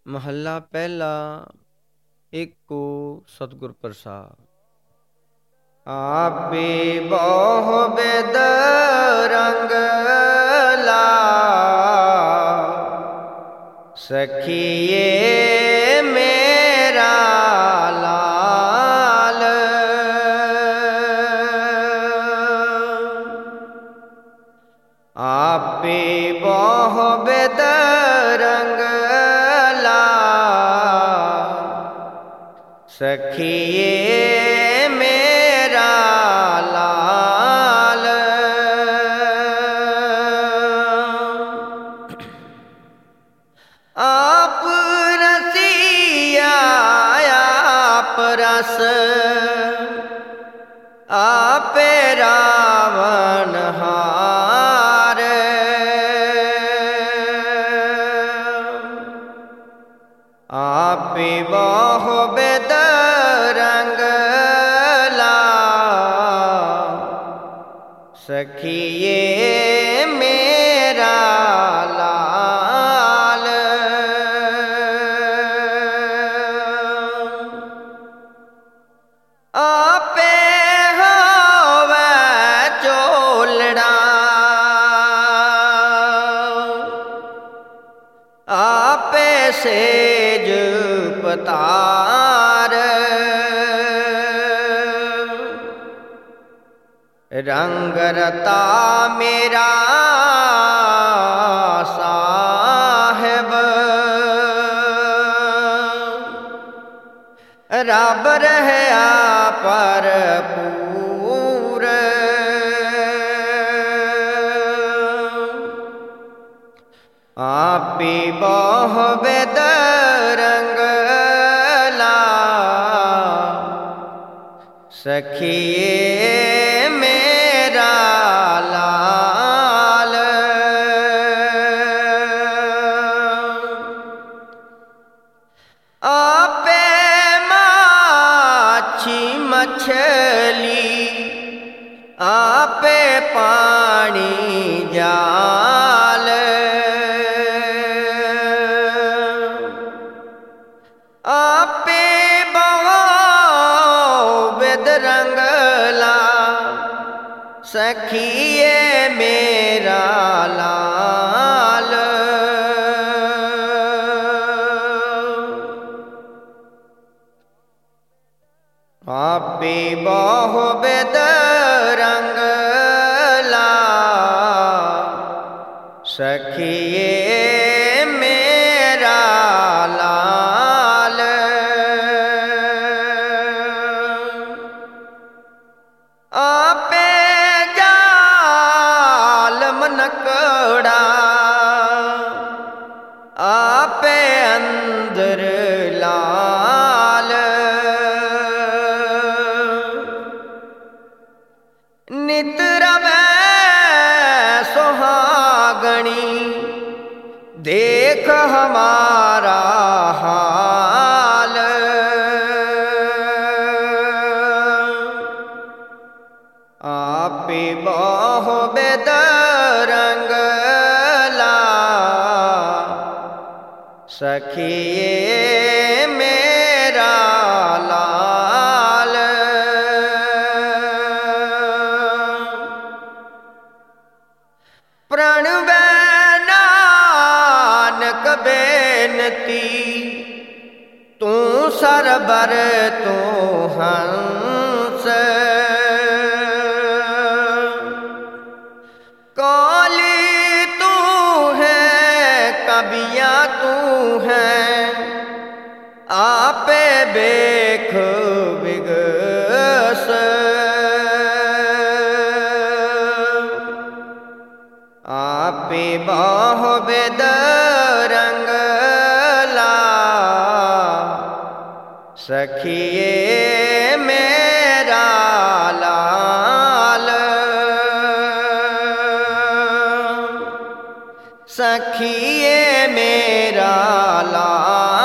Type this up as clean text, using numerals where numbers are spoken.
महला पहला। एको सतगुर प्रसाद। आपे बहु बेद रंग ला, सखिए मेरा लाल। आपे बहु बेद रंग ला, सखिए मेरा लाल। आप रसिया आप रस, आप रावण हार। आप बहु बेद रंग ला, सखिए मेरा लाल। आपे होवे चोलड़ा, आपे सेज पतार। रंग रता मेरा साहेब, रब रहया पर पूर। आपी बहु बेद रंग ला, सखिए मेरा लाल। आपे माछी मछली, आपे पानी जाल। आपे बहु बेद रंग ला, सखिए मेरा लाल। आपे बहु बेद रंग ला, सखिए मेरा लाल। आपे जाल मनकड़ा, आपे अंदर लाल। नित रवै सुहागणी, देख हमारा हाल। आपे बहु बेद रंग ला, सखिए मेरा लाल। प्रणव नानक बेनती, तू सरबर तू हंस। काली तू है कबिया तू है, आपे बेख विगस। आपे बहु बेद रंग ला, सखिए मेरा लाल। सखिए मेरा लाल।